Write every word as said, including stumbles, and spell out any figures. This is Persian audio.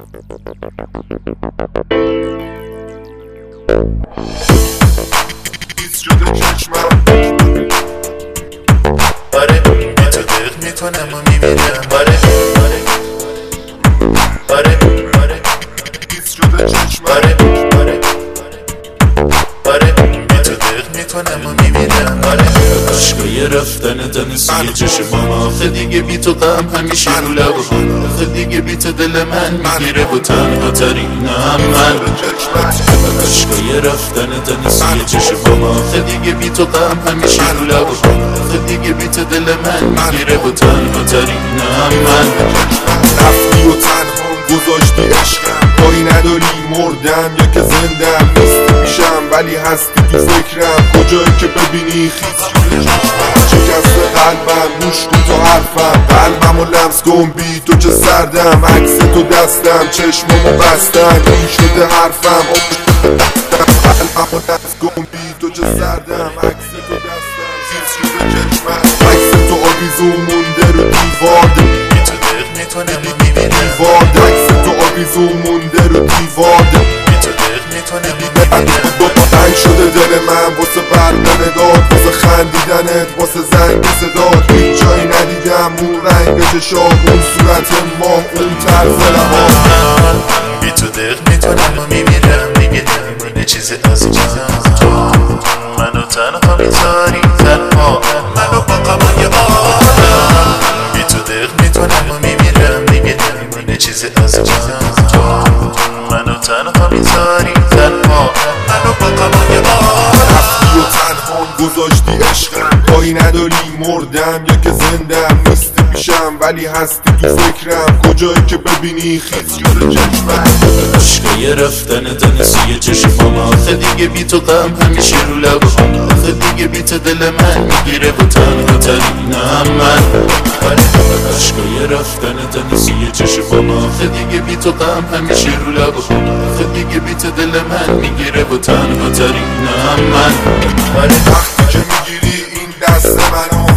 شده چشمم آره بی تو دق میتونم و میمیرم آره آره آره آره بیز شده چشمم آره آره آره بی تو دق میتونم و میمیرم آره عشقای رفتن تنسی چشمم آخه دیگه بی تو غم همیشه رو لبم آخه دیگه بی تو دل من میگیره و تنها ترینم من عشقای رفتن تنسی چشمم آخه دیگه بی تو غم همیشه رو لبم آخه دیگه بی تو دل من میگیره و تنها ترینم من رفتی و تنها گذاشتی عشقم پایی نداری مردم یا که زندم نیستی میشم ولی هستی تو فکرم کجایی که ببینی خیز شده چشمم شکست قلبم گوش کن تو حرفم قلبم و لمس کن بی تو چه سردم عکس تو دستم چشممو بستن این شده حرفم قلبم و لمس کن بی تو چه سردم عکس تو دستم خیز شده چشمم عکس تو آویزون مونده رو دیوار بی تو دق میتونم و میبینم دیوار عکس تو آویزون مونده رو دیوار بی تو دق میتونم و میبینم تنگ شده دل من واسه برق نگاه واسه خندیدنت واسه زنگ صدات هیچ جایی ندیدم اون رنگ چشات اون صورت ماه اون طرز لبات بی تو دق میتونم و میمیرم میبینم اینه چیز از جان تو منو تنها میذاری تنها منو با غمای آدم بی تو دق میتونم و میمیرم میبینم اینه چیز از جان تو منو تنها میذاری تنها منو با غمای آدم رفتی و تنها گذاشتی عشقم پایی نداری مردم یا که زندم نیستی میشم ولی هستی تو فکرم کجایی که ببینی خیز شده چشمم عشقای رفتن تنسی چشمم آخه دیگه بی تو غم همیشه رو لبم آخه دیگه بی تو دل من میگیره و تنها ترینم من عشقای رفتن تنسی چشمم آخه دیگه بی تو غم همیشه رو لبم آخه دیگه بی تو دل من میگیره و تنها ترینم من وقتی که میگیری این دست منو